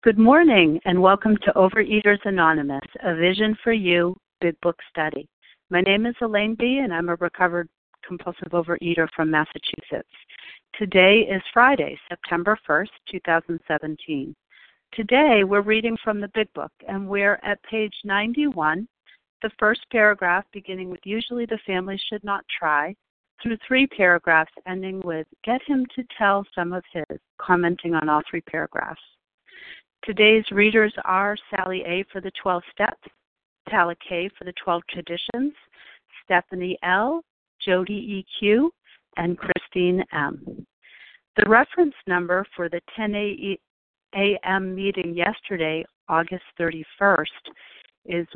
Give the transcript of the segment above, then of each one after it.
Good morning and welcome to Overeaters Anonymous, a Vision for You Big Book Study. My name is Elaine B. and I'm a recovered compulsive overeater from Massachusetts. Today is Friday, September 1st, 2017. Today we're reading from the Big Book and we're at page 91, the first paragraph beginning with usually the family should not try, through 3 paragraphs ending with get him to tell some of his, commenting on all 3 paragraphs. Today's readers are Sally A. for the 12 Steps, Tala K. for the 12 Traditions, Stephanie L., Jody E.Q., and Christine M. The reference number for the 10 a.m. meeting yesterday, August 31st, is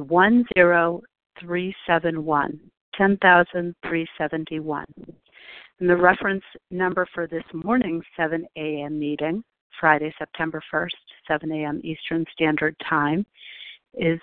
10371, 10,371. And the reference number for this morning's 7 a.m. meeting, Friday, September 1st, 7 a.m. Eastern Standard Time, is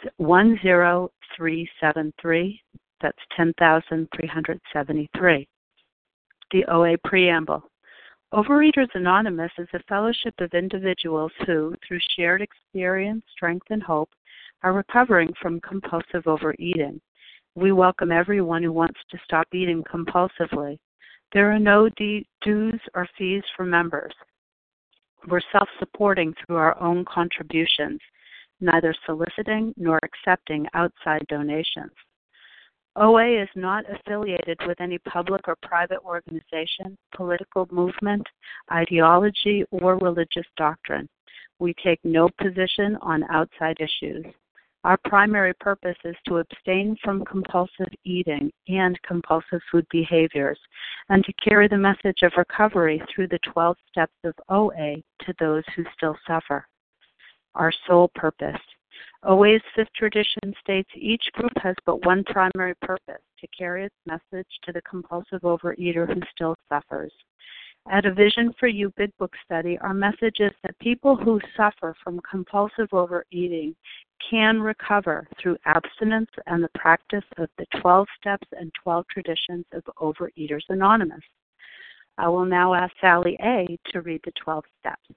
10373. That's 10,373. The OA Preamble. Overeaters Anonymous is a fellowship of individuals who, through shared experience, strength, and hope, are recovering from compulsive overeating. We welcome everyone who wants to stop eating compulsively. There are no dues or fees for members. We're self-supporting through our own contributions, neither soliciting nor accepting outside donations. OA is not affiliated with any public or private organization, political movement, ideology, or religious doctrine. We take no position on outside issues. Our primary purpose is to abstain from compulsive eating and compulsive food behaviors, and to carry the message of recovery through the 12 steps of OA to those who still suffer. Our sole purpose. OA's 5th tradition states each group has but one primary purpose, to carry its message to the compulsive overeater who still suffers. At a Vision for You Big Book Study, our message is that people who suffer from compulsive overeating can recover through abstinence and the practice of the 12 steps and 12 traditions of Overeaters Anonymous. I will now ask Sally A. to read the 12 steps.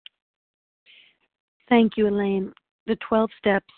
Thank you, Elaine. The 12 steps.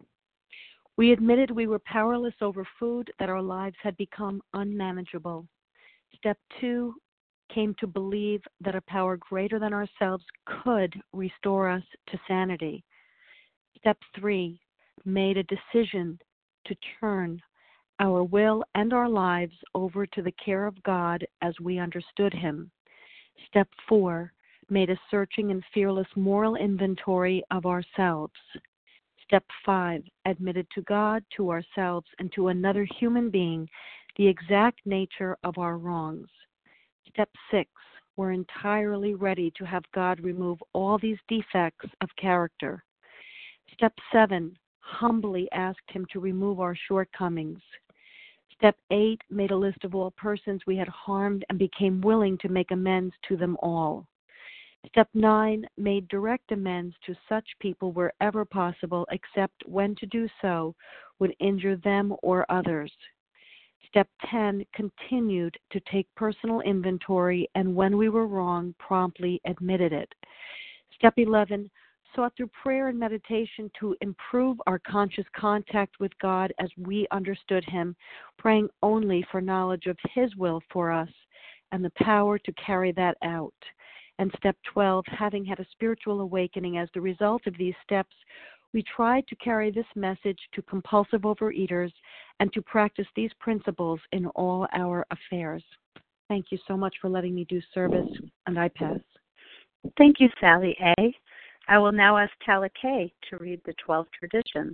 We admitted we were powerless over food, that our lives had become unmanageable. Step 2, came to believe that a power greater than ourselves could restore us to sanity. Step 3, made a decision to turn our will and our lives over to the care of God as we understood Him. Step 4, made a searching and fearless moral inventory of ourselves. Step 5, admitted to God, to ourselves, and to another human being the exact nature of our wrongs. Step 6, we're entirely ready to have God remove all these defects of character. Step 7, humbly asked Him to remove our shortcomings. Step 8, made a list of all persons we had harmed and became willing to make amends to them all. Step 9, made direct amends to such people wherever possible, except when to do so would injure them or others. Step 10, continued to take personal inventory, and when we were wrong, promptly admitted it. Step 11, sought through prayer and meditation to improve our conscious contact with God as we understood Him, praying only for knowledge of His will for us and the power to carry that out. And step 12, having had a spiritual awakening as the result of these steps, we tried to carry this message to compulsive overeaters and to practice these principles in all our affairs. Thank you so much for letting me do service, and I pass. Thank you, Sally A. I will now ask Tala K. to read the 12 traditions.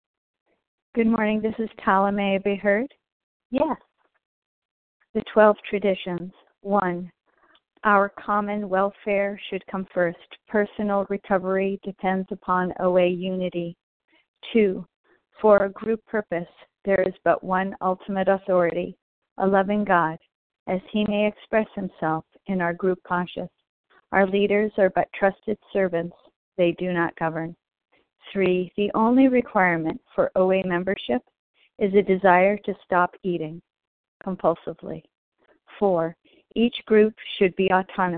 Good morning. This is Tala. May I be heard? Yes. The 12 traditions. 1. Our common welfare should come first. Personal recovery depends upon OA unity. 2. For a group purpose, there is but one ultimate authority, a loving God, as He may express Himself in our group conscious. Our leaders are but trusted servants. They do not govern. 3. The only requirement for OA membership is a desire to stop eating compulsively. 4. Each group should be autonomous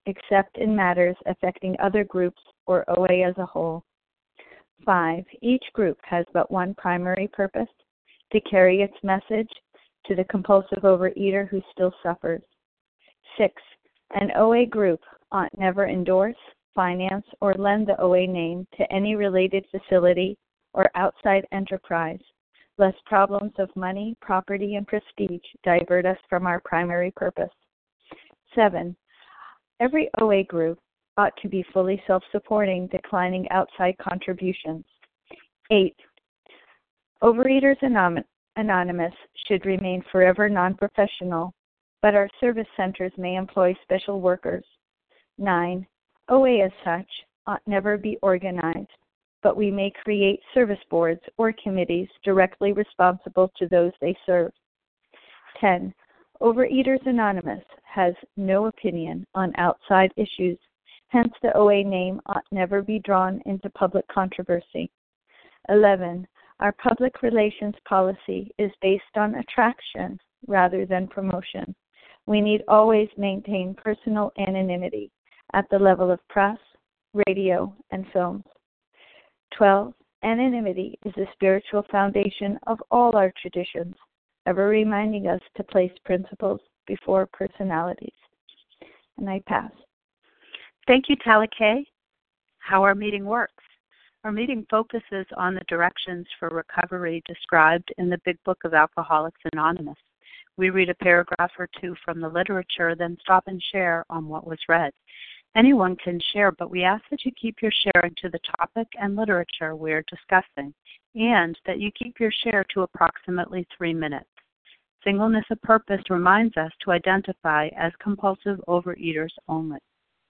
except in matters affecting other groups or OA as a whole. 5. Each group has but one primary purpose, to carry its message to the compulsive overeater who still suffers. 6. An OA group ought never endorse, finance, or lend the OA name to any related facility or outside enterprise, lest problems of money, property, and prestige divert us from our primary purpose. 7. Every OA group ought to be fully self-supporting, declining outside contributions. 8. Overeaters Anonymous should remain forever non-professional, but our service centers may employ special workers. 9. OA as such ought never be organized, but we may create service boards or committees directly responsible to those they serve. 10. Overeaters Anonymous has no opinion on outside issues, hence the OA name ought never be drawn into public controversy. 11. Our public relations policy is based on attraction rather than promotion. We need always maintain personal anonymity at the level of press, radio, and films. 12. Anonymity is the spiritual foundation of all our traditions, ever reminding us to place principles before personalities. And I pass. Thank you, Tally Kay. How our meeting works. Our meeting focuses on the directions for recovery described in the Big Book of Alcoholics Anonymous. We read a paragraph or two from the literature, then stop and share on what was read. Anyone can share, but we ask that you keep your sharing to the topic and literature we are discussing, and that you keep your share to approximately 3 minutes. Singleness of purpose reminds us to identify as compulsive overeaters only.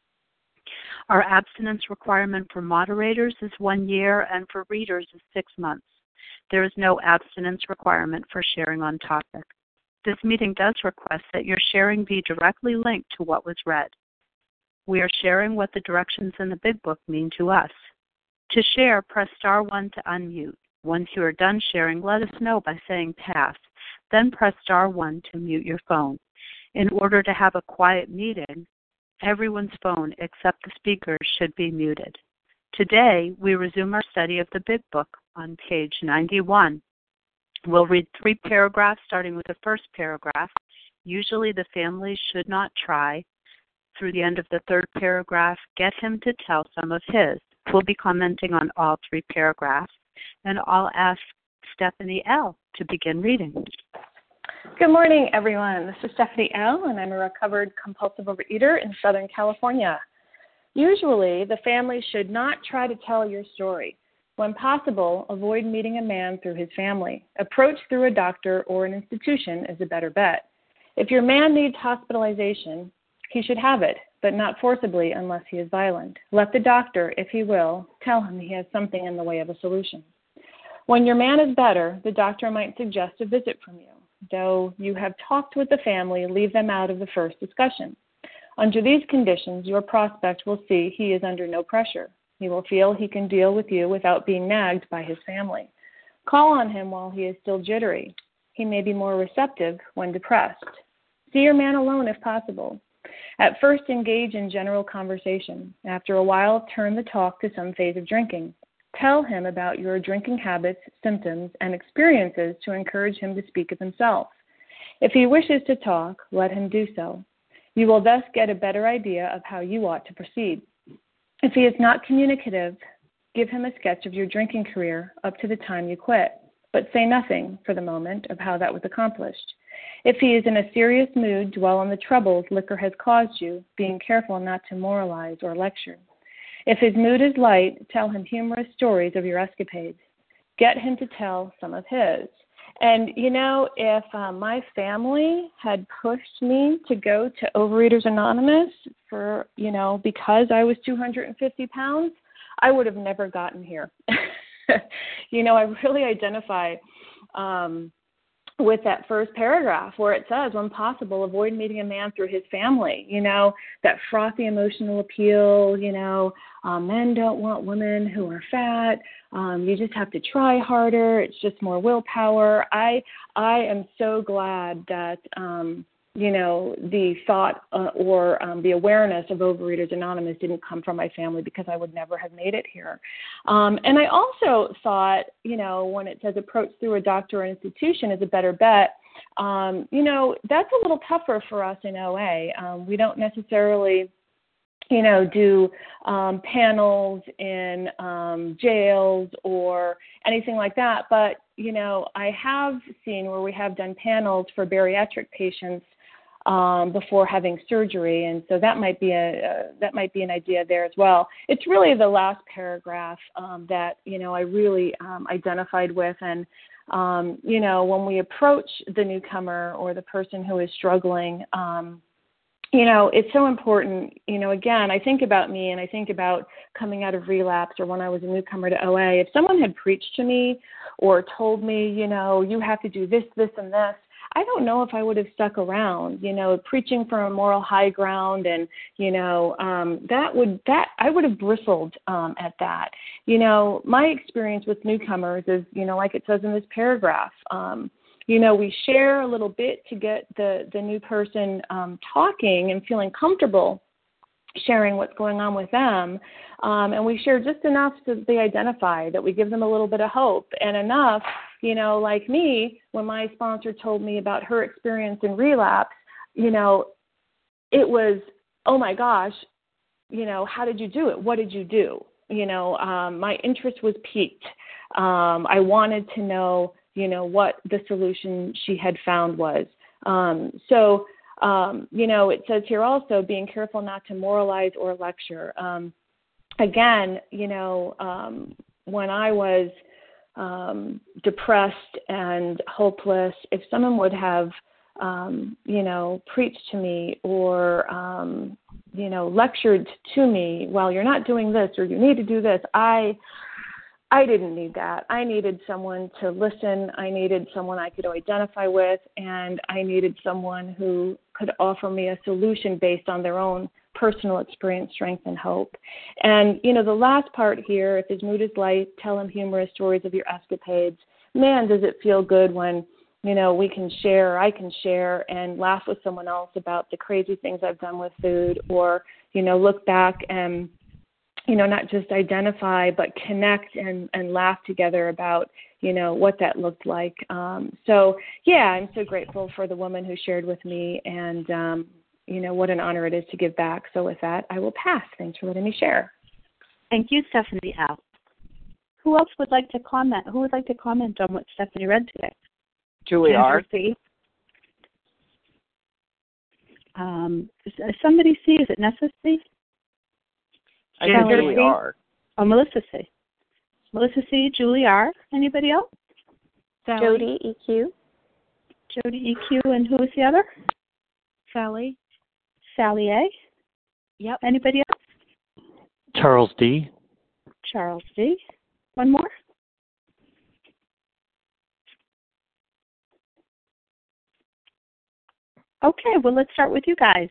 Our abstinence requirement for moderators is 1 year, and for readers is 6 months. There is no abstinence requirement for sharing on topic. This meeting does request that your sharing be directly linked to what was read. We are sharing what the directions in the Big Book mean to us. To share, press star 1 to unmute. Once you are done sharing, let us know by saying pass. Then press star 1 to mute your phone. In order to have a quiet meeting, everyone's phone except the speakers should be muted. Today, we resume our study of the Big Book on page 91. We'll read 3 paragraphs, starting with the first paragraph. Usually the family should not try through the end of the 3rd paragraph, get him to tell some of his. We'll be commenting on all 3 paragraphs, and I'll ask Stephanie L. to begin reading. Good morning, everyone. This is Stephanie L., and I'm a recovered compulsive overeater in Southern California. Usually, the family should not try to tell your story. When possible, avoid meeting a man through his family. Approach through a doctor or an institution is a better bet. If your man needs hospitalization, he should have it, but not forcibly unless he is violent. Let the doctor, if he will, tell him he has something in the way of a solution. When your man is better, the doctor might suggest a visit from you. Though you have talked with the family, leave them out of the first discussion. Under these conditions, your prospect will see he is under no pressure. He will feel he can deal with you without being nagged by his family. Call on him while he is still jittery. He may be more receptive when depressed. See your man alone if possible. At first, engage in general conversation. After a while, turn the talk to some phase of drinking. Tell him about your drinking habits, symptoms, and experiences to encourage him to speak of himself. If he wishes to talk, let him do so. You will thus get a better idea of how you ought to proceed. If he is not communicative, give him a sketch of your drinking career up to the time you quit, but say nothing, for the moment, of how that was accomplished. If he is in a serious mood, dwell on the troubles liquor has caused you, being careful not to moralize or lecture. If his mood is light, tell him humorous stories of your escapades. Get him to tell some of his. And, if my family had pushed me to go to Overeaters Anonymous for, because I was 250 pounds, I would have never gotten here. I really identify with that first paragraph where it says, when possible, avoid meeting a man through his family. That frothy emotional appeal, men don't want women who are fat. You just have to try harder. It's just more willpower. I am so glad that, the thought or the awareness of Overeaters Anonymous didn't come from my family, because I would never have made it here. And I also thought, when it says approach through a doctor or institution is a better bet, that's a little tougher for us in OA. We don't necessarily do panels in jails or anything like that. But, I have seen where we have done panels for bariatric patients before having surgery, and so that might be an idea there as well. It's really the last paragraph that I really identified with, and when we approach the newcomer or the person who is struggling, it's so important. Again, I think about me, and I think about coming out of relapse or when I was a newcomer to OA. If someone had preached to me or told me, you have to do this, this, and this, I don't know if I would have stuck around, preaching from a moral high ground, and, I would have bristled at that. My experience with newcomers is, like it says in this paragraph, we share a little bit to get the new person talking and feeling comfortable sharing what's going on with them. And we share just enough so that they identify, that we give them a little bit of hope, and enough, like me, when my sponsor told me about her experience in relapse, it was, oh my gosh, how did you do it? What did you do? My interest was piqued. I wanted to know, what the solution she had found was. It says here also, being careful not to moralize or lecture. Again, when I was depressed and hopeless, if someone would have, preached to me or, lectured to me, well, you're not doing this or you need to do this, I didn't need that. I needed someone to listen. I needed someone I could identify with, and I needed someone who could offer me a solution based on their own personal experience, strength, and hope. And, the last part here, if his mood is light, tell him humorous stories of your escapades. Man, does it feel good when, we can share, or I can share and laugh with someone else about the crazy things I've done with food, or, look back and not just identify, but connect and laugh together about, what that looked like. I'm so grateful for the woman who shared with me, and, what an honor it is to give back. So with that, I will pass. Thanks for letting me share. Thank you, Stephanie L. Who else would like to comment? Who would like to comment on what Stephanie read today? Julie R. Somebody C. Is it Nessa C? I think Julie R. Oh, Melissa C. Melissa C, Julie R. Anybody else? Sally. Jody EQ. Jody EQ, and who was the other? Sally. Sally A. Yep. Anybody else? Charles D. Charles D. One more? Okay, well, let's start with you guys.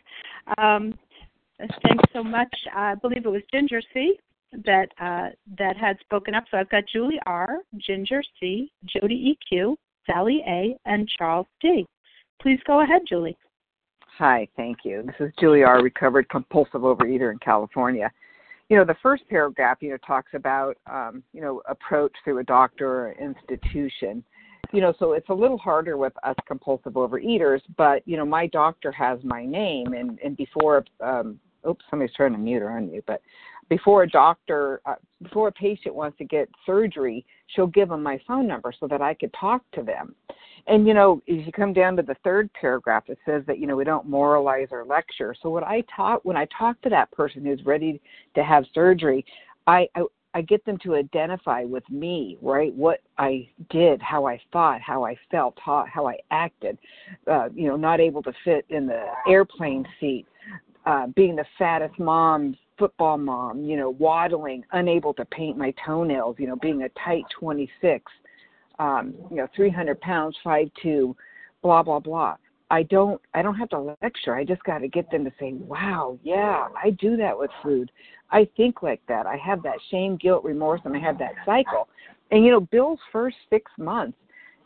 Thanks so much. I believe it was Ginger C that had spoken up. So I've got Julie R., Ginger C., Jody EQ, Sally A., and Charles D. Please go ahead, Julie. Hi, thank you. This is Julie R., recovered compulsive overeater in California. The first paragraph, talks about, approach through a doctor or institution. So it's a little harder with us compulsive overeaters, but, my doctor has my name, and before, somebody's trying to mute or unmute, but before a patient wants to get surgery, she'll give them my phone number so that I could talk to them. And, as you come down to the third paragraph, it says that, we don't moralize or lecture. So when I talk to that person who's ready to have surgery, I get them to identify with me, right? What I did, how I thought, how I felt, how I acted, not able to fit in the airplane seat, being the fattest football mom, waddling, unable to paint my toenails, being a tight 26, 300 pounds, 5'2", blah, blah, blah. I don't have to lecture. I just got to get them to say, wow, yeah, I do that with food. I think like that. I have that shame, guilt, remorse, and I have that cycle. And, Bill's first 6 months,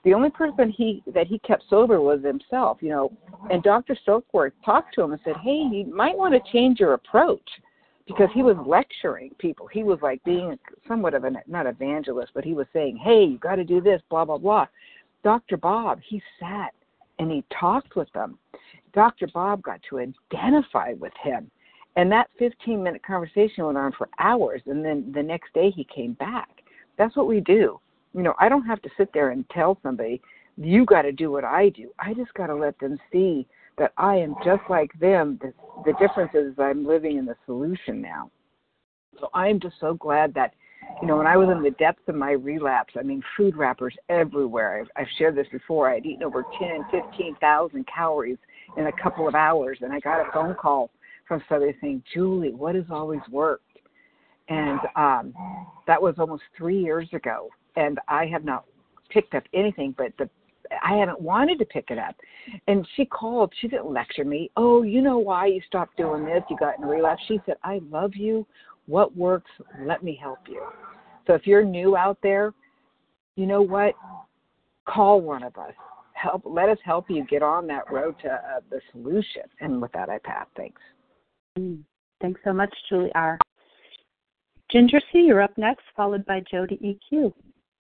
The only person that he kept sober was himself, and Dr. Silkworth talked to him and said, hey, you might want to change your approach, because he was lecturing people. He was like being somewhat of not evangelist, but he was saying, hey, you got to do this, blah, blah, blah. Dr. Bob, he sat and he talked with them. Dr. Bob got to identify with him. And that 15-minute conversation went on for hours, and then the next day he came back. That's what we do. I don't have to sit there and tell somebody, you got to do what I do. I just got to let them see that I am just like them. The difference is I'm living in the solution now. So I'm just so glad that, when I was in the depths of my relapse, food wrappers everywhere. I've shared this before. I had eaten over 10, 15,000 calories in a couple of hours, and I got a phone call from somebody saying, Julie, what has always worked? And that was almost 3 years ago, and I have not picked up anything, but I haven't wanted to pick it up. And she called. She didn't lecture me. Oh, you know why you stopped doing this? You got in a relapse. She said, I love you. What works? Let me help you. So if you're new out there, you know what? Call one of us. Let us help you get on that road to the solution. And with that, I pass. Thanks. Thanks so much, Julie R. Ginger C., you're up next, followed by Jody EQ.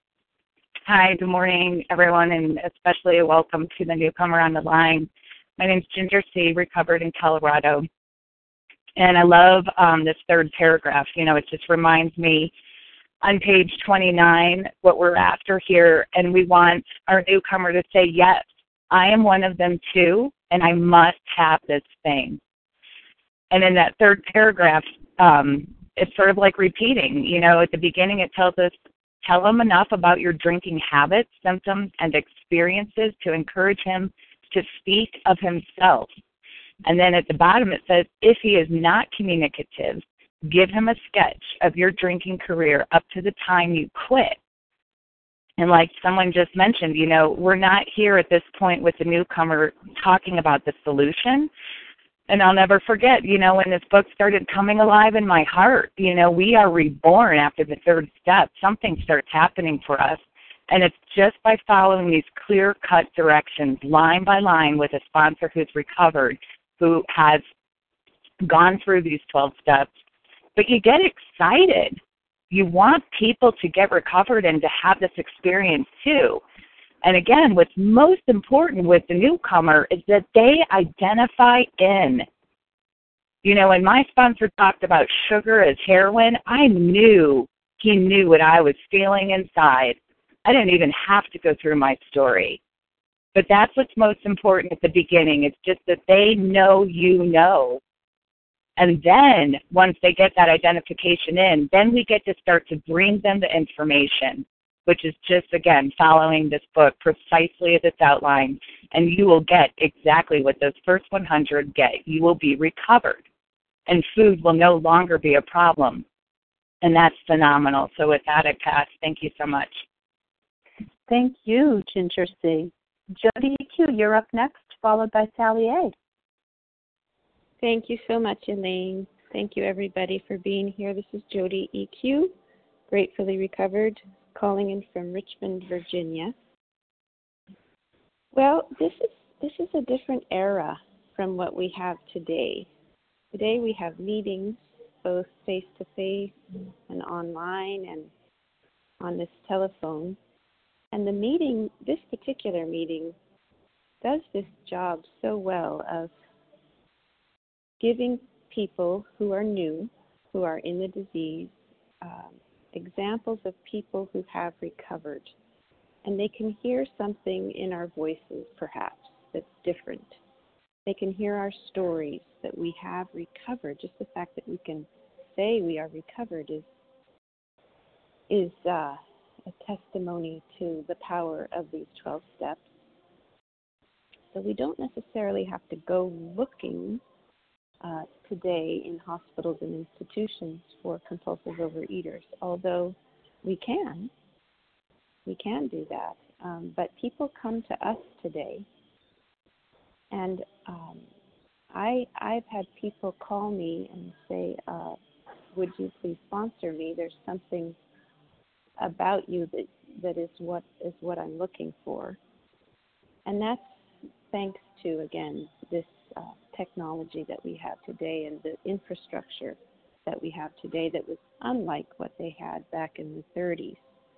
Hi, good morning, everyone, and especially a welcome to the newcomer on the line. My name's Ginger C., recovered in Colorado. And I love this third paragraph. It just reminds me on page 29 what we're after here, and we want our newcomer to say, yes, I am one of them too, and I must have this thing. And in that third paragraph, it's sort of like repeating. At the beginning it tells us, tell him enough about your drinking habits, symptoms, and experiences to encourage him to speak of himself. And then at the bottom it says, if he is not communicative, give him a sketch of your drinking career up to the time you quit. And like someone just mentioned, we're not here at this point with the newcomer talking about the solution. And I'll never forget, when this book started coming alive in my heart, we are reborn after the third step. Something starts happening for us. And it's just by following these clear-cut directions, line by line, with a sponsor who's recovered, who has gone through these 12 steps. But you get excited. You want people to get recovered and to have this experience too. And again, what's most important with the newcomer is that they identify in. When my sponsor talked about sugar as heroin, I knew he knew what I was feeling inside. I didn't even have to go through my story. But that's what's most important at the beginning. It's just that they know you know. And then once they get that identification in, then we get to start to bring them the information, which is just, again, following this book precisely as it's outlined, and you will get exactly what those first 100 get. You will be recovered, and food will no longer be a problem, and that's phenomenal. So with that, I pass. Thank you so much. Thank you, Ginger C. Jody EQ, you're up next, followed by Sally A. Thank you so much, Elaine. Thank you, everybody, for being here. This is Jody EQ, gratefully recovered, calling in from Richmond, Virginia. Well, this is a different era from what we have today. Today we have meetings, both face-to-face and online and on this telephone. And the meeting, this particular meeting, does this job so well of giving people who are new, who are in the disease, examples of people who have recovered. And they can hear something in our voices, perhaps, that's different. They can hear our stories that we have recovered. Just the fact that we can say we are recovered is a testimony to the power of these 12 steps. So we don't necessarily have to go looking today in hospitals and institutions for compulsive overeaters, although we can do that. But people come to us today, and I've had people call me and say, would you please sponsor me? There's something about you that is what I'm looking for. And that's thanks to, again, this technology that we have today and the infrastructure that we have today that was unlike what they had back in the 30s.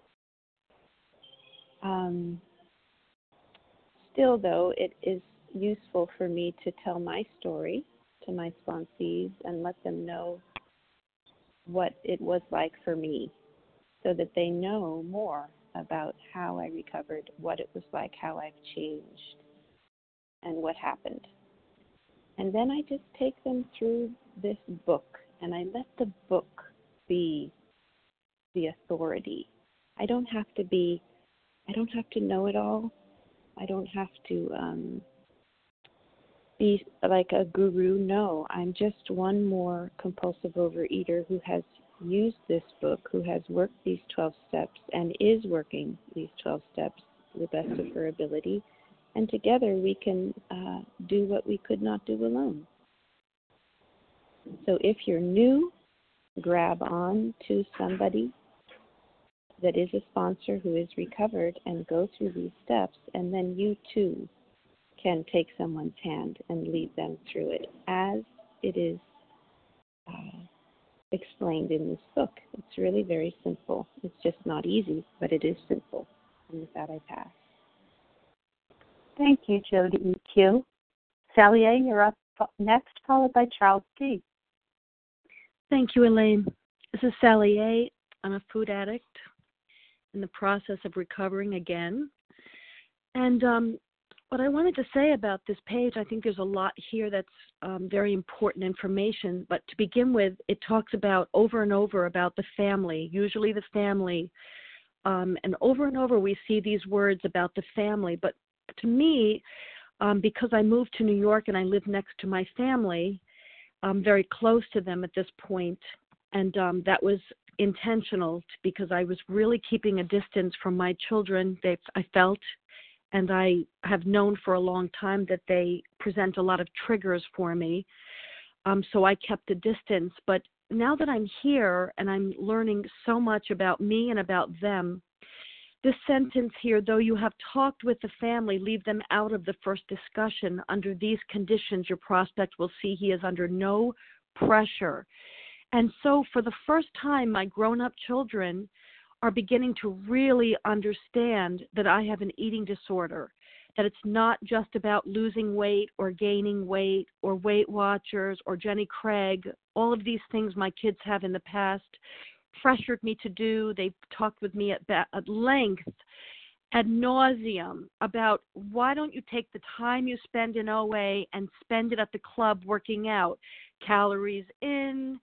Still, though, it is useful for me to tell my story to my sponsees and let them know what it was like for me so that they know more about how I recovered, what it was like, how I've changed, and what happened. And then I just take them through this book, and I let the book be the authority. I don't have to know it all. I don't have to be like a guru. No, I'm just one more compulsive overeater who has used this book, who has worked these 12 steps and is working these 12 steps to the best of her ability. And together we can do what we could not do alone. So if you're new, grab on to somebody that is a sponsor who is recovered and go through these steps, and then you too can take someone's hand and lead them through it as it is explained in this book. It's really very simple. It's just not easy, but it is simple. And with that, I pass. Thank you, Jody EQ. Sally A., you're up next, followed by Charles D. Thank you, Elaine. This is Sally A. I'm a food addict in the process of recovering again. And what I wanted to say about this page, I think there's a lot here that's very important information. But to begin with, it talks about over and over about the family, usually the family. And over we see these words about the family. But to me, because I moved to New York and I live next to my family, I'm very close to them at this point, and that was intentional because I was really keeping a distance from my children. I felt, and I have known for a long time that they present a lot of triggers for me, so I kept a distance. But now that I'm here and I'm learning so much about me and about them, this sentence here, though you have talked with the family, leave them out of the first discussion. Under these conditions, your prospect will see he is under no pressure. And so for the first time, my grown-up children are beginning to really understand that I have an eating disorder, that it's not just about losing weight or gaining weight or Weight Watchers or Jenny Craig, all of these things my kids have in the past pressured me to do. They've talked with me at length, ad nauseum, about why don't you take the time you spend in OA and spend it at the club working out, calories in,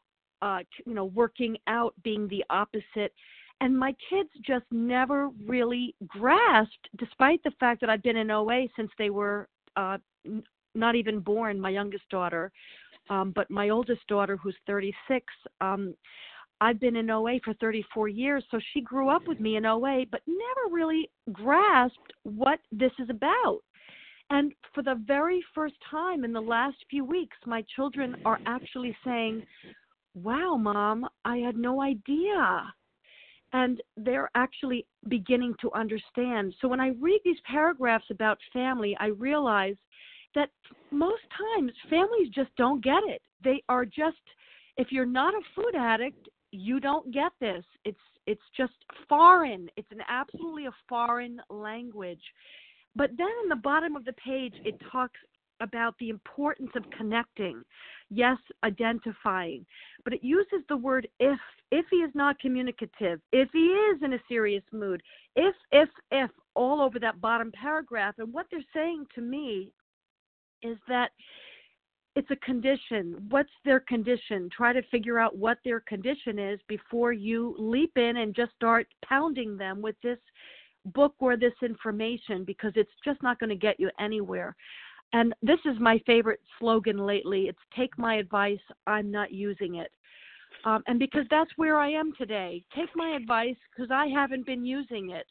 working out being the opposite. And my kids just never really grasped, despite the fact that I've been in OA since they were not even born, my youngest daughter, but my oldest daughter, who's 36, I've been in OA for 34 years, so she grew up with me in OA, but never really grasped what this is about. And for the very first time in the last few weeks, my children are actually saying, wow, Mom, I had no idea. And they're actually beginning to understand. So when I read these paragraphs about family, I realize that most times families just don't get it. They are just, if you're not a food addict, you don't get this. It's just foreign. It's absolutely a foreign language. But then in the bottom of the page, it talks about the importance of connecting. Yes, identifying. But it uses the word if he is not communicative, if he is in a serious mood, if, all over that bottom paragraph. And what they're saying to me is that it's a condition. What's their condition? Try to figure out what their condition is before you leap in and just start pounding them with this book or this information, because it's just not going to get you anywhere. And this is my favorite slogan lately. It's take my advice, I'm not using it. And because that's where I am today. Take my advice because I haven't been using it.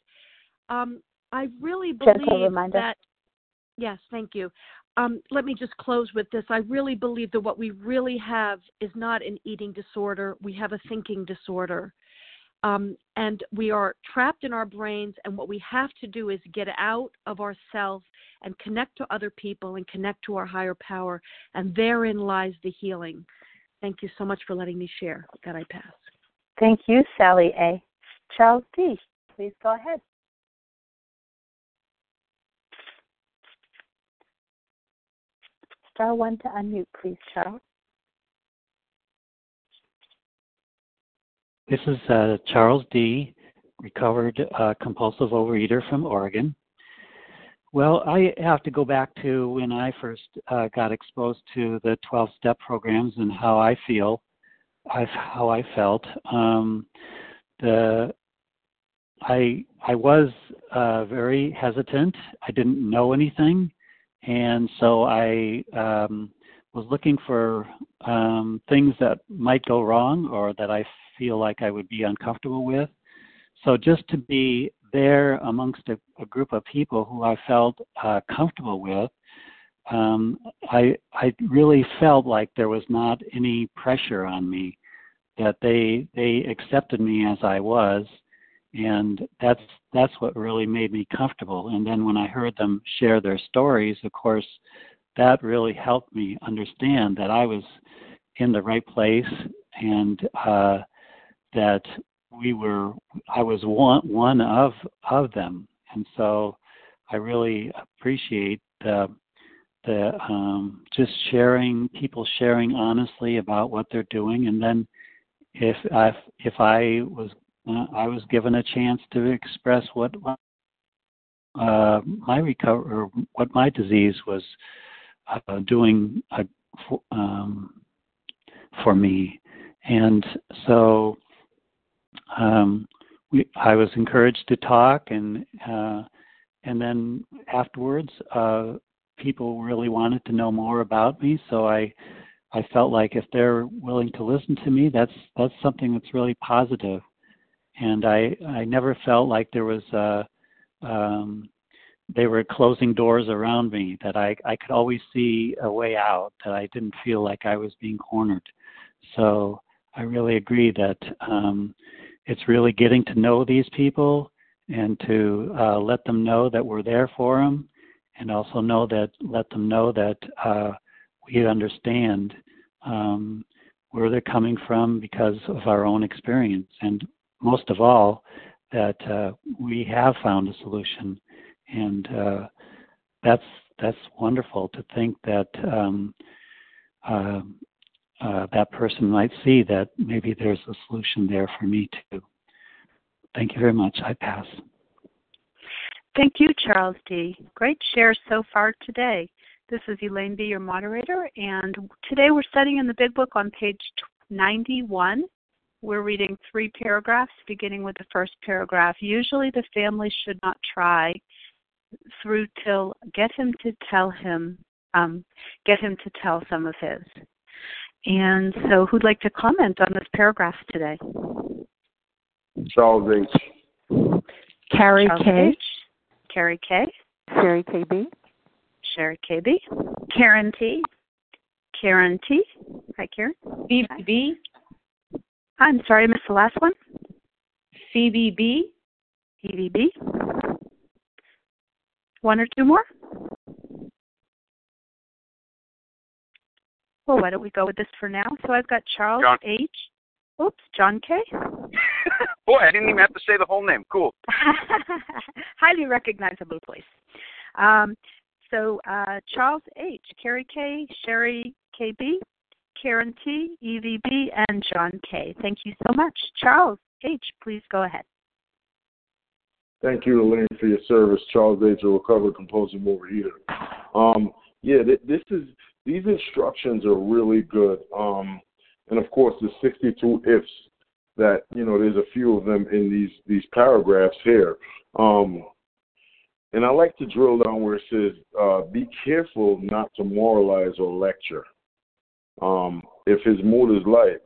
I really believe that, yes, thank you. Let me just close with this. I really believe that what we really have is not an eating disorder. We have a thinking disorder. and we are trapped in our brains, and what we have to do is get out of ourselves and connect to other people and connect to our higher power, and therein lies the healing. Thank you so much for letting me share. That I pass. Thank you, Sally A. Charles D., please go ahead. Star 1 to unmute, please, Charles. This is Charles D., recovered compulsive overeater from Oregon. Well, I have to go back to when I first got exposed to the 12-step programs and how I felt. I was very hesitant. I didn't know anything, and so I was looking for things that might go wrong or that I feel like I would be uncomfortable with. So just to be there amongst a group of people who I felt comfortable with, I really felt like there was not any pressure on me, that they accepted me as I was, and that's what really made me comfortable. And then when I heard them share their stories, of course, that really helped me understand that I was in the right place, and that I was one of them. And so I really appreciate the just people sharing honestly about what they're doing. And then if I was given a chance to express what my recovery or what my disease was doing for me. And so I was encouraged to talk, and then afterwards, people really wanted to know more about me. So I felt like if they're willing to listen to me, that's something that's really positive. And I never felt like there was they were closing doors around me, that I could always see a way out, that I didn't feel like I was being cornered. So I really agree that it's really getting to know these people and to let them know that we're there for them, and also let them know that we understand where they're coming from because of our own experience, and most of all, that we have found a solution. And that's wonderful to think that that person might see that maybe there's a solution there for me too. Thank you very much. I pass. Thank you, Charles D. Great share so far today. This is Elaine B., your moderator, and today we're studying in the Big Book on page 91. We're reading 3 paragraphs, beginning with the first paragraph. Usually the family should not try through till get him to tell some of his. And so who'd like to comment on this paragraph today? Charles H. Carrie K. H. Carrie K. Sherry KB. Sherry KB. Karen T. Karen T. Hi, Karen. Phoebe B. I'm sorry, I missed the last one. Phoebe B. Evie B. 1 or 2 more? Well, why don't we go with this for now? So I've got Charles John. H. Oops, John K. Boy, I didn't even have to say the whole name. Cool. Highly recognizable voice. So Charles H., Carrie K., Sherry KB, Karen T., Evie B., and John K. Thank you so much. Charles H., please go ahead. Thank you, Elaine, for your service. Charles H., a recovered compulsive overeater. These instructions are really good. And of course, the 62 ifs that, there's a few of them in these paragraphs here. And I like to drill down where it says, be careful not to moralize or lecture. If his mood is light,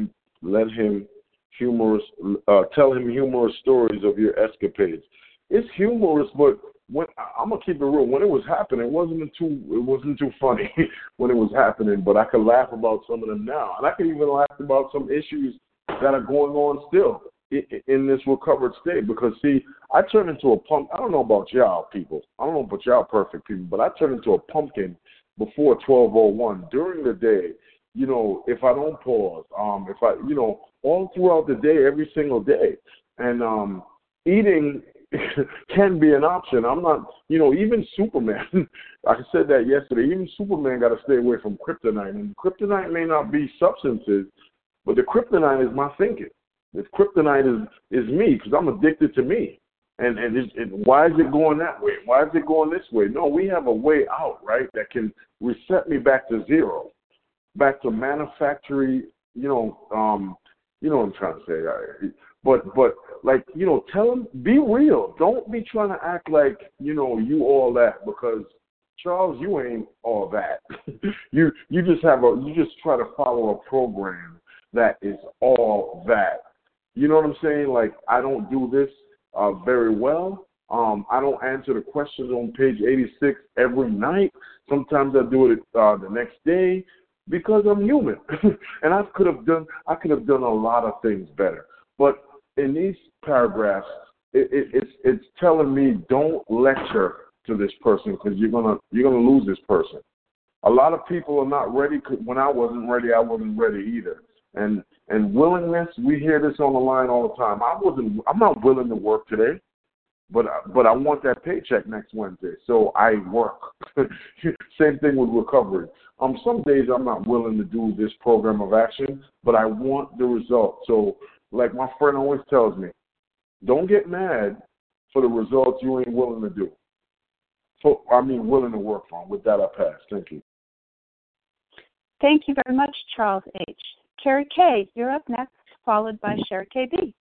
tell him humorous stories of your escapades. It's humorous, but I'm gonna keep it real. When it was happening, it wasn't too funny when it was happening. But I could laugh about some of them now, and I could even laugh about some issues that are going on still. in this recovered state. Because, see, I turn into a pump. I don't know about y'all people. I don't know about y'all perfect people, but I turn into a pumpkin before 12:01 during the day. You know, if I don't pause, if I, you know, all throughout the day, every single day, and eating can be an option. I'm not, you know, even Superman. I said that yesterday. Even Superman got to stay away from kryptonite, and kryptonite may not be substances, but the kryptonite is my thinking. The kryptonite is me, because I'm addicted to me. And why is it going that way? Why is it going this way? No, we have a way out, right, that can reset me back to zero, back to manufactory, you know what I'm trying to say. But like, you know, tell them, be real. Don't be trying to act like, you know, you all that, because Charles, you ain't all that. you just try to follow a program that is all that. You know what I'm saying? Like, I don't do this very well. I don't answer the questions on page 86 every night. Sometimes I do it the next day, because I'm human. And I could have done a lot of things better. But in these paragraphs, it's telling me, don't lecture to this person, because you're gonna lose this person. A lot of people are not ready. When I wasn't ready, I wasn't ready either. And willingness, we hear this on the line all the time. I'm not willing to work today, but I want that paycheck next Wednesday, so I work. Same thing with recovery. Some days I'm not willing to do this program of action, but I want the result. So, like my friend always tells me, don't get mad for the results you ain't willing to do. So, willing to work on. With that, I pass. Thank you. Thank you very much, Charles H. Carrie K., you're up next, followed by Sherry KB.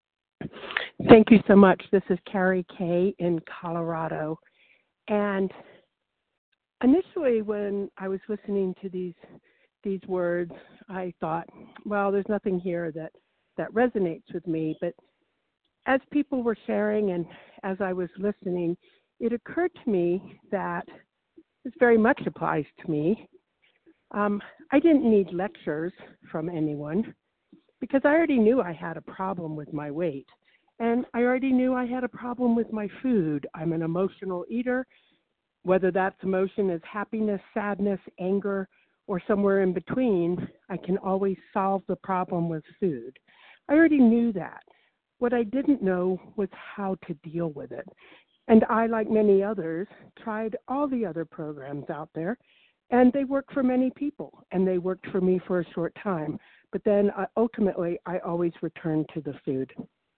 Thank you so much. This is Carrie K. in Colorado. And initially, when I was listening to these words, I thought, well, there's nothing here that resonates with me. But as people were sharing and as I was listening, it occurred to me that this very much applies to me. I didn't need lectures from anyone, because I already knew I had a problem with my weight. And I already knew I had a problem with my food. I'm an emotional eater. Whether that emotion is happiness, sadness, anger, or somewhere in between, I can always solve the problem with food. I already knew that. What I didn't know was how to deal with it. And I, like many others, tried all the other programs out there, and they worked for many people, and they worked for me for a short time. But then ultimately, I always returned to the food.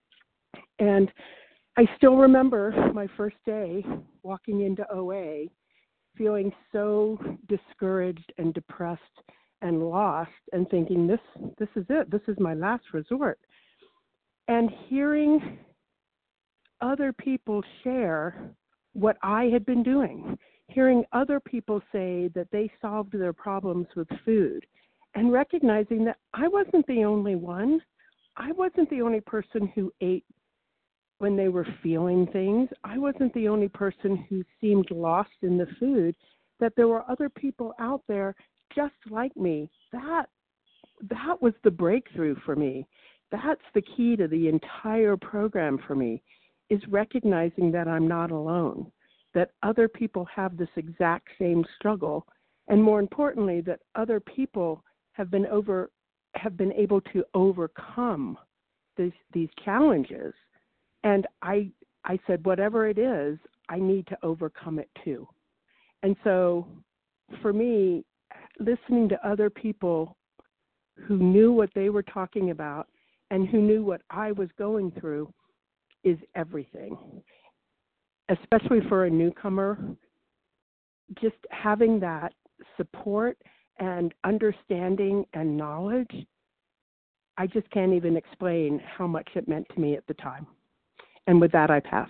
And I still remember my first day walking into OA, feeling so discouraged and depressed and lost, and thinking, this is it. This is my last resort. And hearing other people share what I had been doing, hearing other people say that they solved their problems with food, and recognizing that I wasn't the only one. I wasn't the only person who ate when they were feeling things. I wasn't the only person who seemed lost in the food, that there were other people out there just like me. That was the breakthrough for me. That's the key to the entire program for me, is recognizing that I'm not alone, that other people have this exact same struggle, and more importantly, that other people have been able to overcome these challenges. And I said, whatever it is, I need to overcome it too. And so for me, listening to other people who knew what they were talking about and who knew what I was going through is everything. Especially for a newcomer, just having that support and understanding and knowledge, I just can't even explain how much it meant to me at the time. And with that, I pass.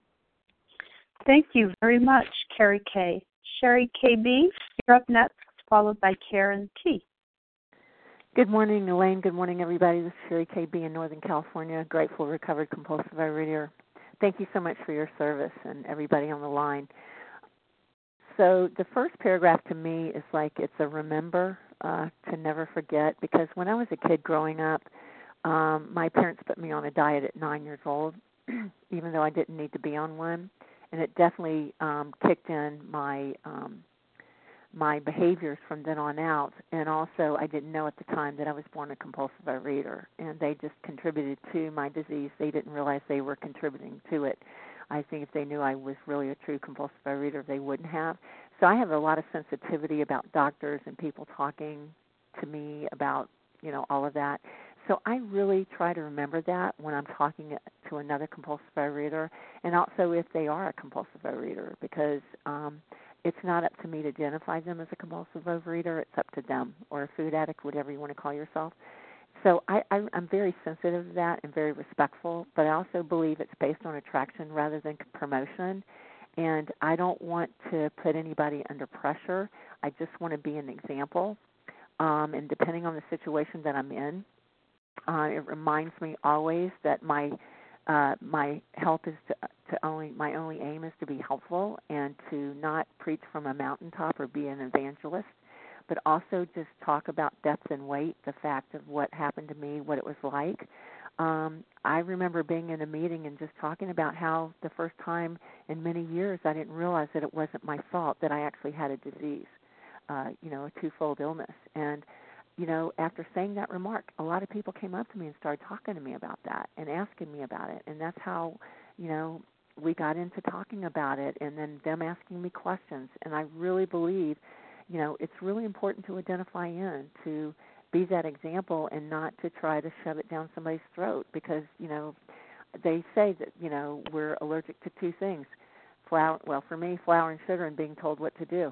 Thank you very much, Carrie K. Sherry KB, you're up next, followed by Karen T. Good morning, Elaine. Good morning, everybody. This is Sherry KB in Northern California, grateful, recovered, compulsive overeater. Thank you so much for your service and everybody on the line. So the first paragraph to me is like it's a remember to never forget, because when I was a kid growing up, My parents put me on a diet at 9 years old, even though I didn't need to be on one, and it definitely kicked in my behaviors from then on out. And also, I didn't know at the time that I was born a compulsive overeater, and they just contributed to my disease. They didn't realize they were contributing to it. I think if they knew I was really a true compulsive overeater, they wouldn't have. So I have a lot of sensitivity about doctors and people talking to me about, all of that. So I really try to remember that when I'm talking to another compulsive overeater, and also if they are a compulsive overeater, because it's not up to me to identify them as a compulsive overeater. It's up to them, or a food addict, whatever you want to call yourself. So I'm very sensitive to that and very respectful, but I also believe it's based on attraction rather than promotion. And I don't want to put anybody under pressure. I just want to be an example. And depending on the situation that I'm in, it reminds me always that my help is my only aim is to be helpful and to not preach from a mountaintop or be an evangelist, but also just talk about depth and weight, the fact of what happened to me, what it was like. I remember being in a meeting and just talking about how the first time in many years I didn't realize that it wasn't my fault that I actually had a disease, a twofold illness. And after saying that remark, a lot of people came up to me and started talking to me about that and asking me about it. And that's how, we got into talking about it, and then them asking me questions. And I really believe, it's really important to identify to be that example and not to try to shove it down somebody's throat, because, they say that, we're allergic to two things. For me, flour and sugar, and being told what to do.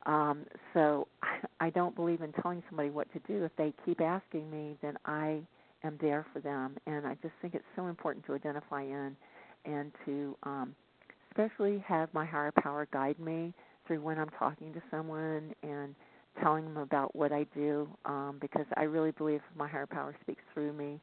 So I don't believe in telling somebody what to do. If they keep asking me, then I am there for them. And I just think it's so important to identify and to especially have my higher power guide me through when I'm talking to someone and telling them about what I do, because I really believe if my higher power speaks through me,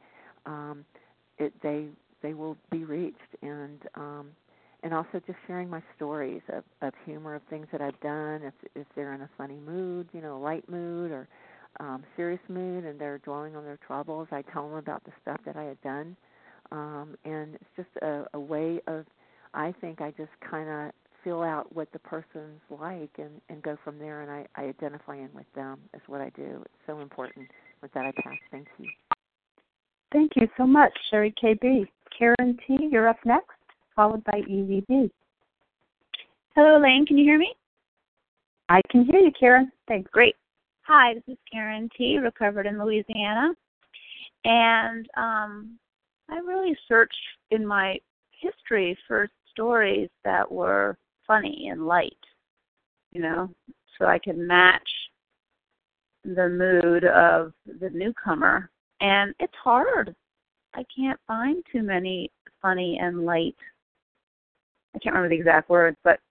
they will be reached. And also just sharing my stories of humor, of things that I've done, if they're in a funny mood, a light mood or serious mood, and they're dwelling on their troubles, I tell them about the stuff that I had done. And it's just a way of, I think I just kind of feel out what the person's like and go from there, and I identify in with them is what I do. It's so important. With that, I pass. Thank you. Thank you so much, Sherry KB. Karen T., you're up next, followed by Evie B. Hello, Elaine. Can you hear me? I can hear you, Karen. Thanks. Great. Hi, this is Karen T., recovered in Louisiana. And I really searched in my history for stories that were funny and light, so I could match the mood of the newcomer. And it's hard. I can't find too many funny and light. I can't remember the exact words, but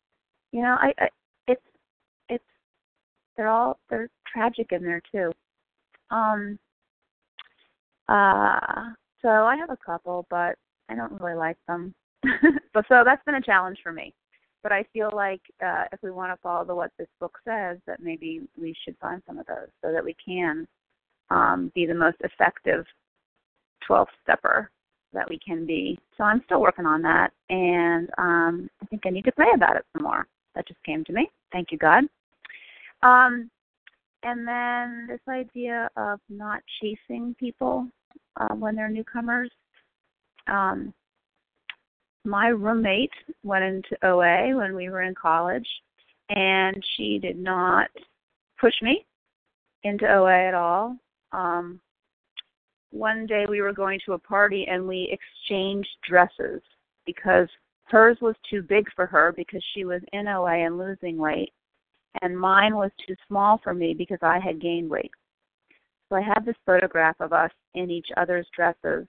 they're tragic in there too. So I have a couple, but I don't really like them. So that's been a challenge for me. But I feel like if we want to follow what this book says, that maybe we should find some of those so that we can be the most effective 12-stepper that we can be. So I'm still working on that, and I think I need to pray about it some more. That just came to me. Thank you, God. And then this idea of not chasing people when they're newcomers. My roommate went into OA when we were in college, and she did not push me into OA at all. One day we were going to a party, and we exchanged dresses because hers was too big for her because she was in OA and losing weight, and mine was too small for me because I had gained weight. So I have this photograph of us in each other's dresses,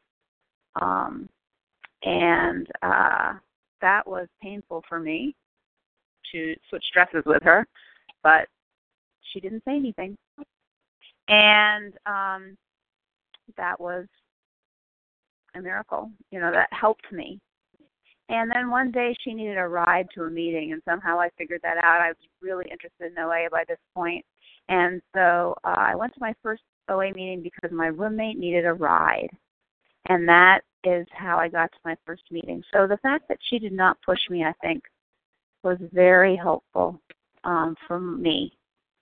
and that was painful for me to switch dresses with her, but she didn't say anything. And that was a miracle, that helped me. And then one day she needed a ride to a meeting, and somehow I figured that out. I was really interested in OA by this point. And so I went to my first OA meeting because my roommate needed a ride. And that is how I got to my first meeting. So the fact that she did not push me, I think, was very helpful for me.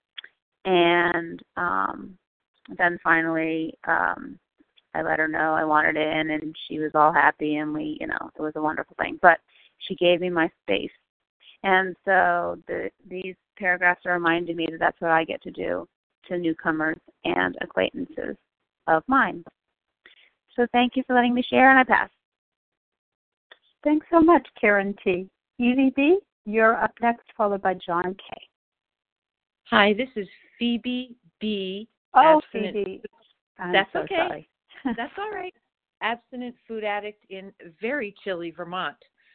And then finally, I let her know I wanted in, and she was all happy, and it was a wonderful thing. But she gave me my space. And so these paragraphs are reminding me that that's what I get to do to newcomers and acquaintances of mine. So thank you for letting me share, and I pass. Thanks so much, Karen T. Evie B., you're up next, followed by John K. Hi, this is Phoebe B. Oh, abstinent. Phoebe. That's so okay. Sorry. That's all right. Abstinent food addict in very chilly Vermont.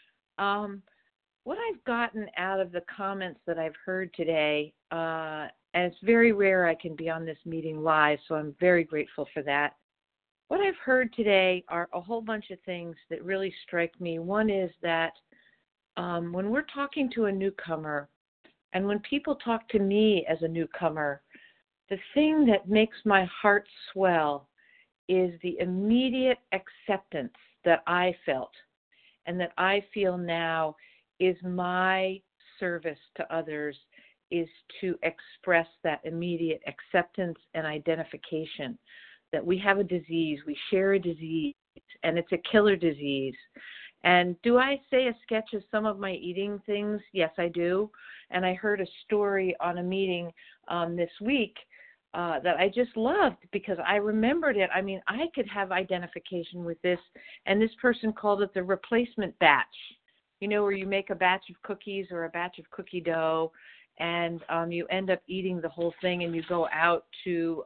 What I've gotten out of the comments that I've heard today, and it's very rare I can be on this meeting live, so I'm very grateful for that. What I've heard today are a whole bunch of things that really strike me. One is that when we're talking to a newcomer, and when people talk to me as a newcomer, the thing that makes my heart swell is the immediate acceptance that I felt and that I feel now is my service to others, is to express that immediate acceptance and identification that we have a disease, we share a disease, and it's a killer disease. And do I say a sketch of some of my eating things? Yes, I do. And I heard a story on a meeting this week that I just loved because I remembered it. I mean, I could have identification with this, and this person called it the replacement batch. Where you make a batch of cookies or a batch of cookie dough, and you end up eating the whole thing, and you go out to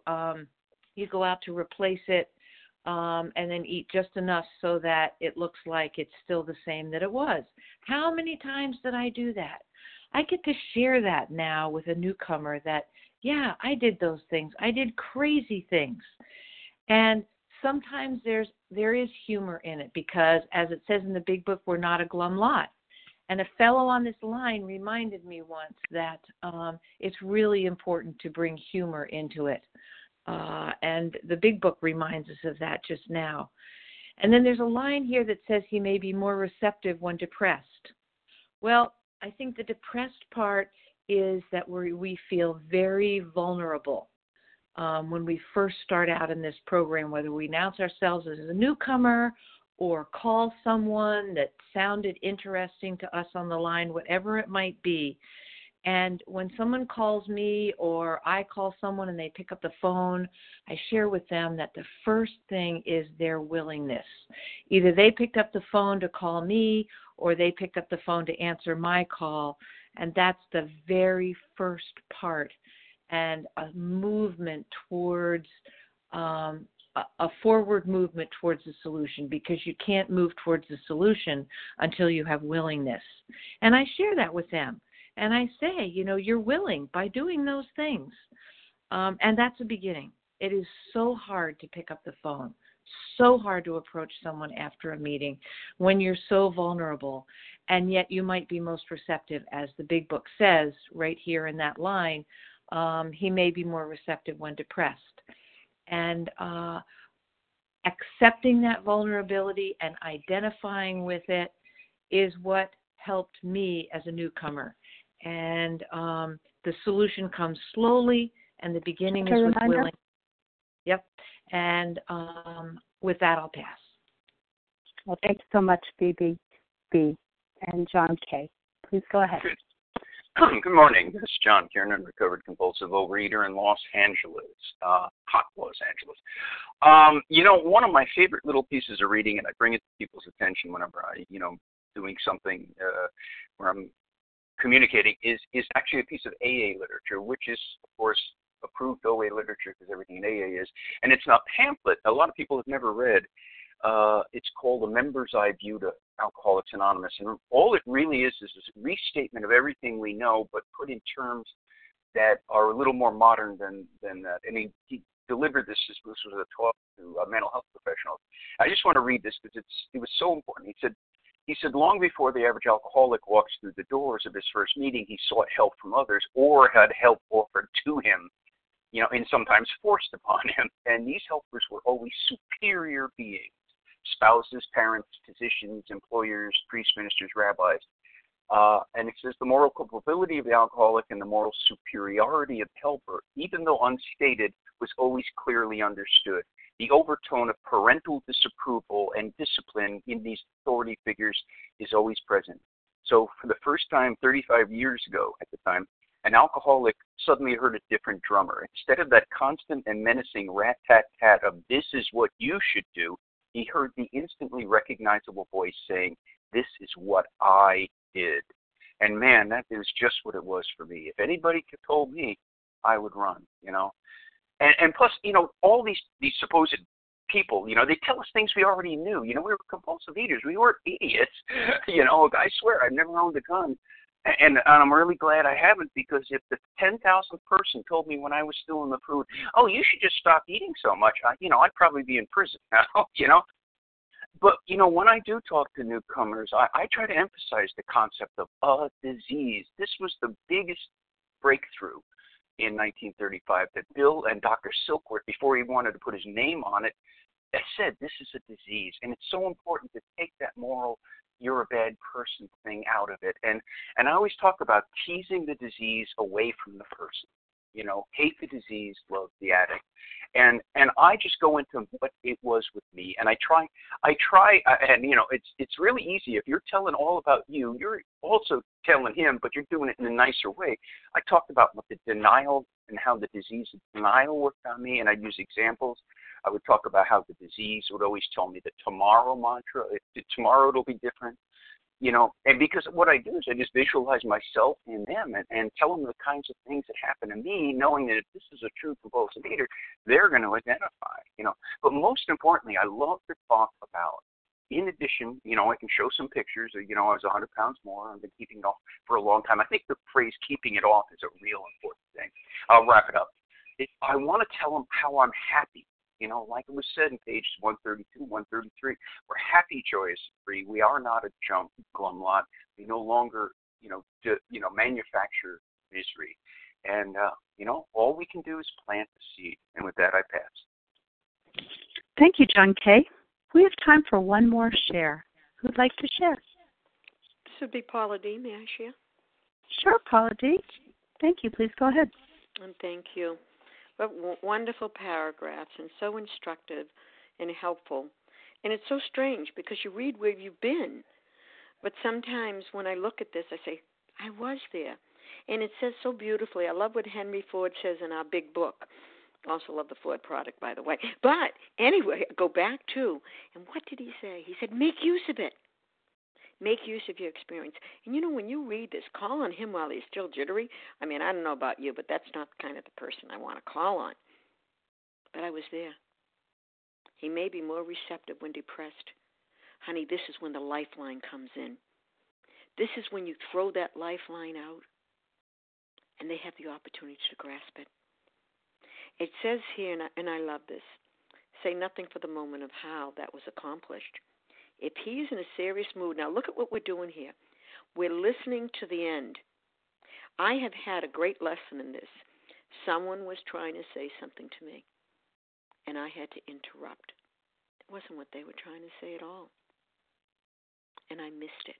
replace it, and then eat just enough so that it looks like it's still the same that it was. How many times did I do that? I get to share that now with a newcomer that, yeah, I did those things. I did crazy things. And sometimes there is humor in it because, as it says in the big book, we're not a glum lot. And a fellow on this line reminded me once that it's really important to bring humor into it. And the big book reminds us of that just now. And then there's a line here that says he may be more receptive when depressed. Well, I think the depressed part is that we feel very vulnerable when we first start out in this program, whether we announce ourselves as a newcomer or call someone that sounded interesting to us on the line, whatever it might be. And when someone calls me or I call someone and they pick up the phone, I share with them that the first thing is their willingness. Either they picked up the phone to call me or they picked up the phone to answer my call. And that's the very first part, and a movement towards a forward movement towards the solution, because you can't move towards the solution until you have willingness. And I share that with them. And I say, you're willing by doing those things. And that's a beginning. It is so hard to pick up the phone, so hard to approach someone after a meeting when you're so vulnerable. And yet you might be most receptive, as the big book says right here in that line. He may be more receptive when depressed. And accepting that vulnerability and identifying with it is what helped me as a newcomer. And the solution comes slowly, and the beginning is with willing. Yep. And with that, I'll pass. Well, thanks so much, Phoebe B. and John K. Please go ahead. Good morning. This is John Kiernan, recovered compulsive overeater in Los Angeles, hot Los Angeles. One of my favorite little pieces of reading, and I bring it to people's attention whenever I, doing something where I'm communicating, is actually a piece of AA literature, which is, of course, approved OA literature, because everything in AA is. And it's a pamphlet a lot of people have never read. It's called A Member's Eye View to Alcoholics Anonymous. And all it really is a restatement of everything we know, but put in terms that are a little more modern than that. And he delivered this was a talk to mental health professionals. I just want to read this because it was so important. He said, long before the average alcoholic walks through the doors of his first meeting, he sought help from others or had help offered to him, and sometimes forced upon him. And these helpers were always superior beings. spouses, parents, physicians, employers, priests, ministers, rabbis. And it says the moral culpability of the alcoholic and the moral superiority of the helper, even though unstated, was always clearly understood. The overtone of parental disapproval and discipline in these authority figures is always present. So for the first time 35 years ago at the time, an alcoholic suddenly heard a different drummer. Instead of that constant and menacing rat-tat-tat of this is what you should do, he heard the instantly recognizable voice saying, this is what I did. And man, that is just what it was for me. If anybody had told me, I would run, you know. And plus, you know, all these supposed people, you know, they tell us things we already knew. You know, we were compulsive eaters. We weren't idiots. You know, I swear I've never owned a gun. And I'm really glad I haven't, because if the 10,000th person told me when I was still in the food, oh, you should just stop eating so much, I'd probably be in prison now, you know. But, you know, when I do talk to newcomers, I try to emphasize the concept of a disease. This was the biggest breakthrough in 1935 that Bill and Dr. Silkworth, before he wanted to put his name on it, said this is a disease. And it's so important to take that moral you're a bad person thing out of it. And I always talk about teasing the disease away from the person. You know, hate the disease, love the addict. And I just go into what it was with me, and I try, and you know, it's really easy. If you're telling all about you, you're also telling him, but you're doing it in a nicer way. I talked about what the denial and how the disease of denial worked on me, and I'd use examples. I would talk about how the disease would always tell me the tomorrow mantra. Tomorrow it'll be different. You know, and because what I do is I just visualize myself and them and tell them the kinds of things that happen to me, knowing that if this is a true compulsive eater, they're going to identify, you know. But most importantly, I love to talk about, in addition, you know, I can show some pictures. You know, I was 100 pounds more. I've been keeping it off for a long time. I think the phrase keeping it off is a real important thing. I'll wrap it up. I want to tell them how I'm happy. You know, like it was said in pages 132, 133, we're happy, joyous, free. We are not a glum lot. We no longer, manufacture misery. And, all we can do is plant the seed. And with that, I pass. Thank you, John K. We have time for one more share. Who'd like to share? This would be Paula D. May I share? Sure, Paula D. Thank you. Please go ahead. And thank you. But wonderful paragraphs and so instructive and helpful. And it's so strange because you read where you've been. But sometimes when I look at this, I say, I was there. And it says so beautifully. I love what Henry Ford says in our big book. I also love the Ford product, by the way. But anyway, I go back to, and what did he say? He said, make use of it. Make use of your experience. And, you know, when you read this, call on him while he's still jittery. I mean, I don't know about you, but that's not kind of the person I want to call on. But I was there. He may be more receptive when depressed. Honey, this is when the lifeline comes in. This is when you throw that lifeline out, and they have the opportunity to grasp it. It says here, and I love this, say nothing for the moment of how that was accomplished. If he's in a serious mood, now look at what we're doing here. We're listening to the end. I have had a great lesson in this. Someone was trying to say something to me, and I had to interrupt. It wasn't what they were trying to say at all, and I missed it.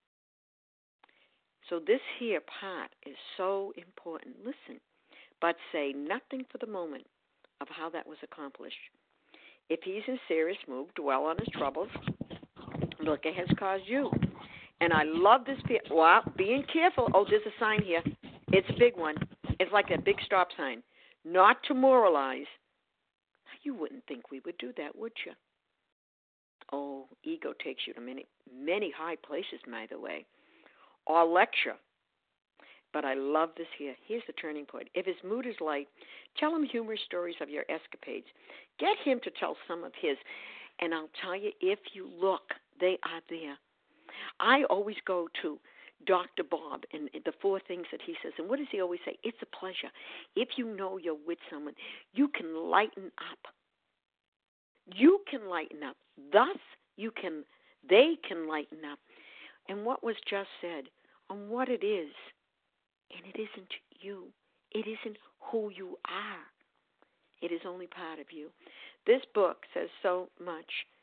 So this here part is so important. Listen, but say nothing for the moment of how that was accomplished. If he's in a serious mood, dwell on his troubles. Look, it has caused you. And I love this. Well, being careful. Oh, there's a sign here. It's a big one. It's like a big stop sign. Not to moralize. You wouldn't think we would do that, would you? Oh, ego takes you to many, many high places, by the way. Or lecture. But I love this here. Here's the turning point. If his mood is light, tell him humorous stories of your escapades. Get him to tell some of his. And I'll tell you, if you look, they are there. I always go to Dr. Bob and the 4 things that he says. And what does he always say? It's a pleasure. If you know you're with someone, you can lighten up. You can lighten up. Thus, they can lighten up. And what was just said on what it is, and it isn't you. It isn't who you are. It is only part of you. This book says so much.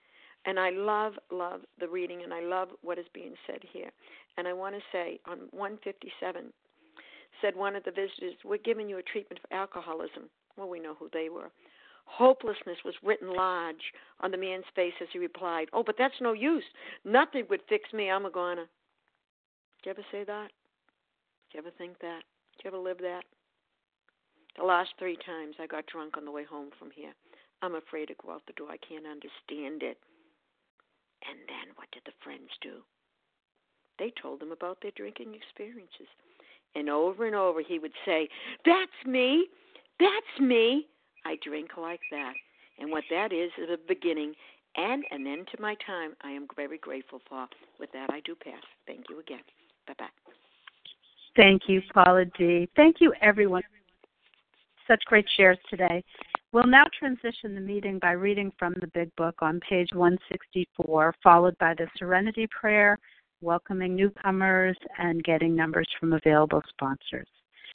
And I love the reading, and I love what is being said here. And I want to say, on 157, said one of the visitors, we're giving you a treatment for alcoholism. Well, we know who they were. Hopelessness was written large on the man's face as he replied, oh, but that's no use. Nothing would fix me. I'm a goner. Did you ever say that? Did you ever think that? Did you ever live that? The last 3 times I got drunk on the way home from here. I'm afraid to go out the door. I can't understand it. And then what did the friends do? They told him about their drinking experiences. And over he would say, that's me. That's me. I drink like that. And what that is a beginning and an end to my time I am very grateful for. With that, I do pass. Thank you again. Bye-bye. Thank you, Paula D. Thank you, everyone. Such great shares today. We'll now transition the meeting by reading from the Big Book on page 164, followed by the Serenity Prayer, welcoming newcomers, and getting numbers from available sponsors.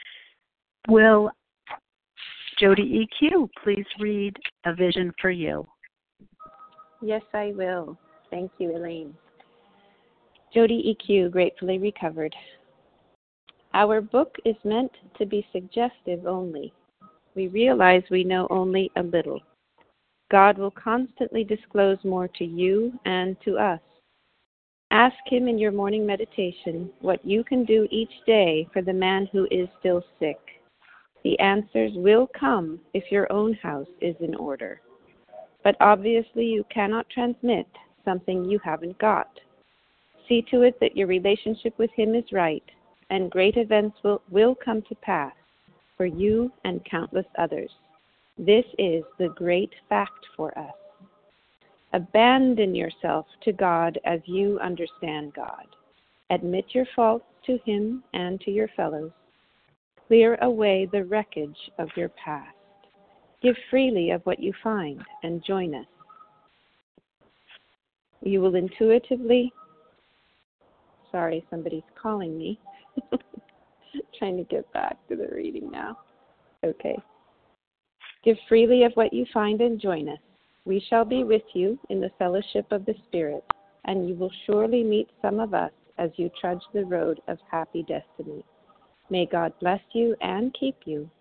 Will Jody EQ please read A Vision for You? Yes, I will. Thank you, Elaine. Jody EQ, gratefully recovered. Our book is meant to be suggestive only. We realize we know only a little. God will constantly disclose more to you and to us. Ask Him in your morning meditation what you can do each day for the man who is still sick. The answers will come if your own house is in order. But obviously you cannot transmit something you haven't got. See to it that your relationship with Him is right, and great events will come to pass for you and countless others. This is the great fact for us. Abandon yourself to God as you understand God. Admit your faults to Him and to your fellows. Clear away the wreckage of your past. Give freely of what you find and join us. You will intuitively... Sorry, somebody's calling me. Trying to get back to the reading now. Okay. Give freely of what you find and join us. We shall be with you in the fellowship of the Spirit, and you will surely meet some of us as you trudge the road of happy destiny. May God bless you and keep you.